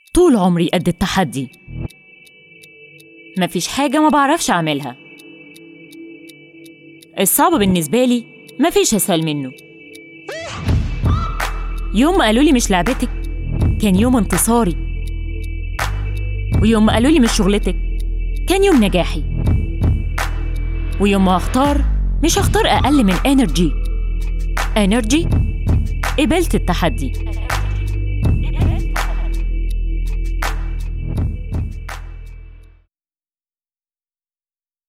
طول عمري قد التحدي. مفيش حاجة ما بعرفش أعملها. الصعب بالنسبة لي مفيش أسهل منه. يوم ما قالوا لي مش لعبتك كان يوم انتصاري، ويوم ما قالوا لي مش شغلتك كان يوم نجاحي، ويوم ما أختار مش هختار أقل من انرجي. قبلت التحدي.